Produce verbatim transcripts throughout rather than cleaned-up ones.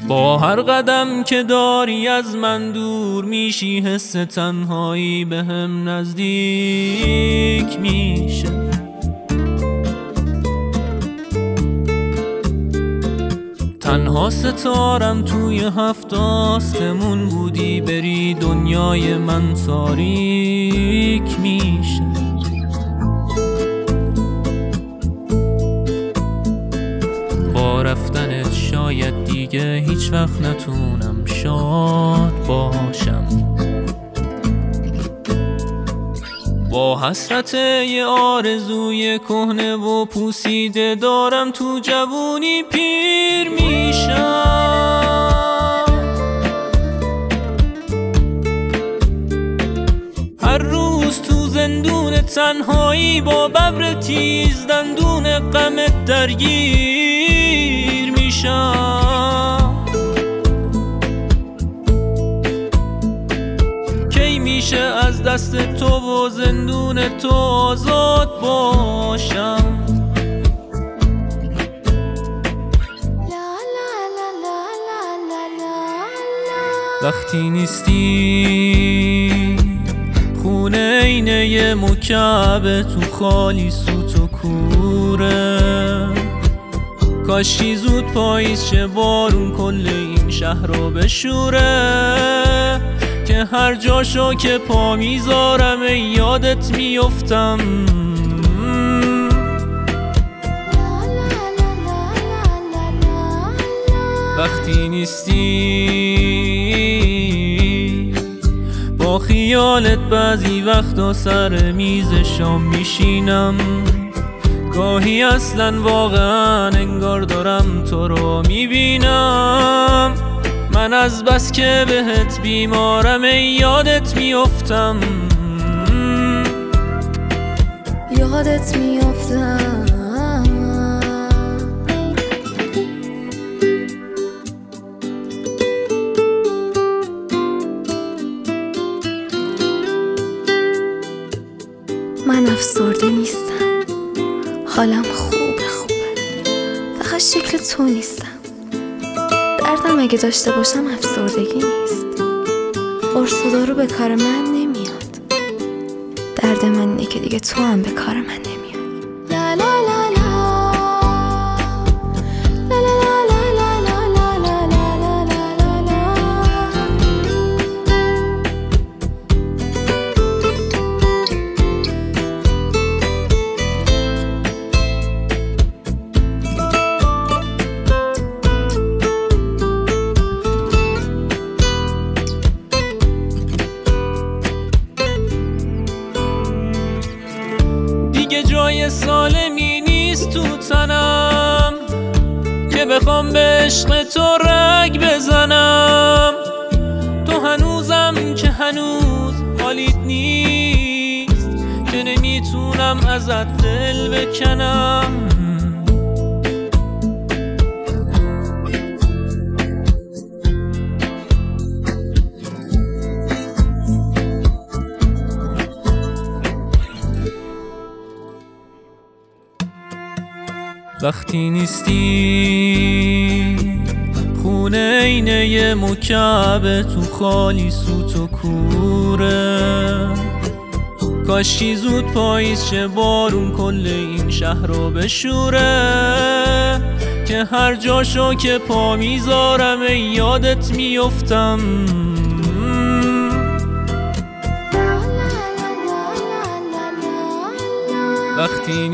با هر قدم که داری از من دور میشی، حس تنهایی به هم نزدیک میشه. تنها ستارم توی هفت آسمون بودی، بری دنیای من تاریک میشه. با رفتنت شاید دیگه هیچ وقت نتونم شاد باشم. با حسرت یه آرزوی کهنه و پوسیده دارم تو جوونی پیر میشم. هر روز تو زندون تنهایی با ببر تیز دندون غمت درگیر میشم. کی میشه از دست تو و زندون تو آزاد باشم؟ وقتی نیستی خونه اینه یه مکعب تو خالی سوت و کوره. کاشکی زود پاییز شه بارون کل این شهر رو بشوره، که هر جاشو که پا میذارم یادت میفتم. وقتی نیستی با خیالت بعضی وقتا سر میز شام میشینم. گاهی اصلا واقعا انگار دارم تو رو میبینم. من از بس که بهت بیمارم یادت میفتم. یادت میفتم. من افسرده نیستم، حالم خوبه خوبه، فقط شکل تو نیستم. دردم اگه داشته باشم افسردگی نیست. قرص و دارو به کار من نمیاد. درد من اینه که دیگه تو هم به کار من نمیاد. لا لا لا لا لا لا لا لا لا لا لا. دیگه جای سالمی نیست تو تنم که بخوام به عشق تو رگ بزنم. تو هنوزم که هنوز حالیت نیست، که نمیتونم ازت دل بکنم. وقتی نیستی خونه اینه یه مکعب تو خالی سوت و کوره. کاشکی زود پاییز شه بارون کل این شهر رو بشوره، که هر جاشو که پا میذارم یادت میفتم. وقتی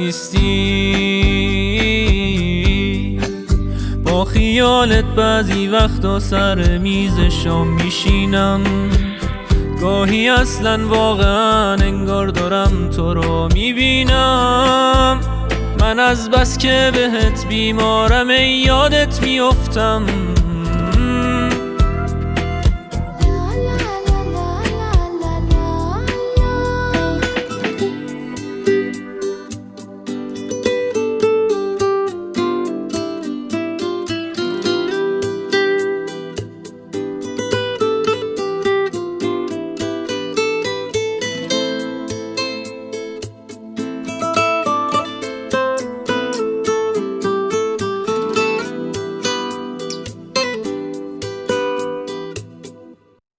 نیستی با خیالت بعضی وقتا سر میز شام میشینم. گاهی اصلا واقعا انگار دارم تو رو میبینم. من از بس که بهت بیمارم یادت میفتم.